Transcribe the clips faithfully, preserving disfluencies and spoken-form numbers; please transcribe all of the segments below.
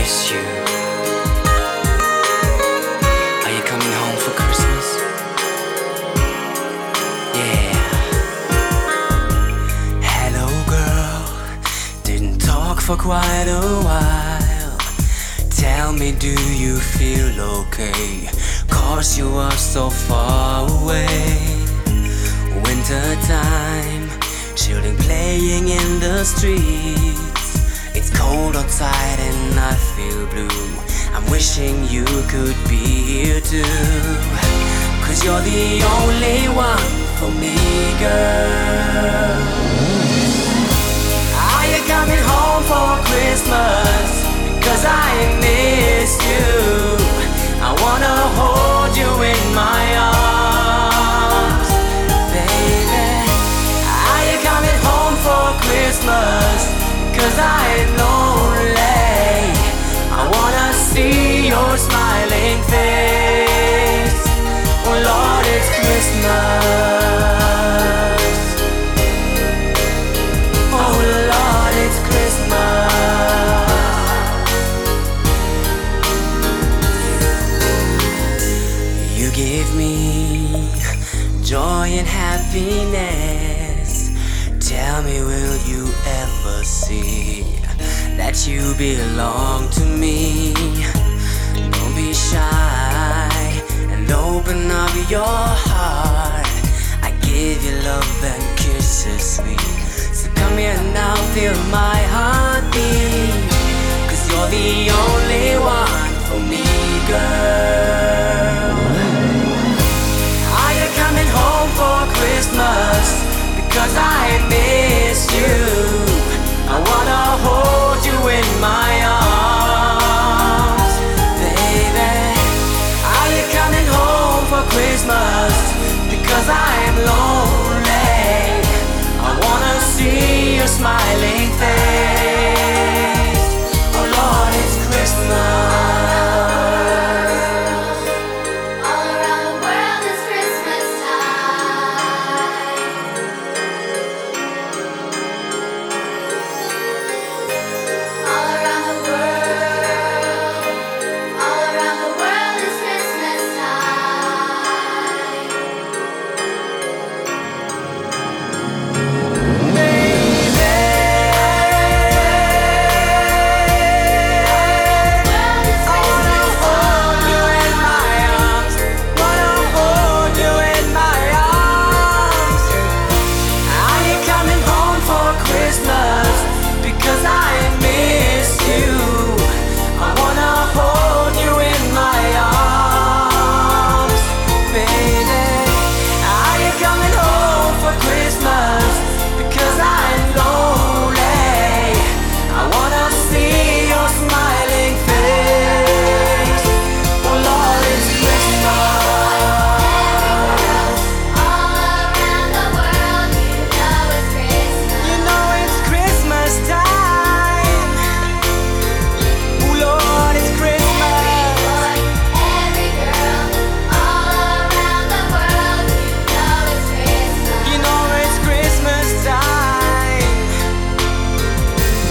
miss you. Are you coming home for Christmas? Yeah. Hello girl, didn't talk for quite a while. Tell me, do you feel okay? Cause you are so far away. Winter time, children playing in the streets. It's cold outside and I feel blue. I'm wishing you could be here too. Cause you're the only one for me, girl. Are you coming home for Christmas? Cause I miss you. I wanna hold you in my arms, baby. Are you coming home for Christmas? Cause I'm lonely. I wanna see your smiling face. Oh Lord, it's Christmas. Oh Lord, it's Christmas. You give me joy and happiness. Tell me, will you ever see that you belong to me? Don't be shy and open up your heart. I give you love and kisses sweet. So come here now, feel my heartbeat. Cause you're the only one for me, girl. Are you coming home for Christmas? Cause I miss you. I wanna hold you in my arms, baby. Are you coming home for Christmas? Because I'm lonely. I wanna see your smiling face. Oh Lord, it's Christmas.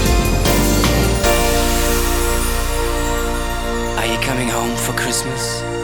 Coming home for Christmas?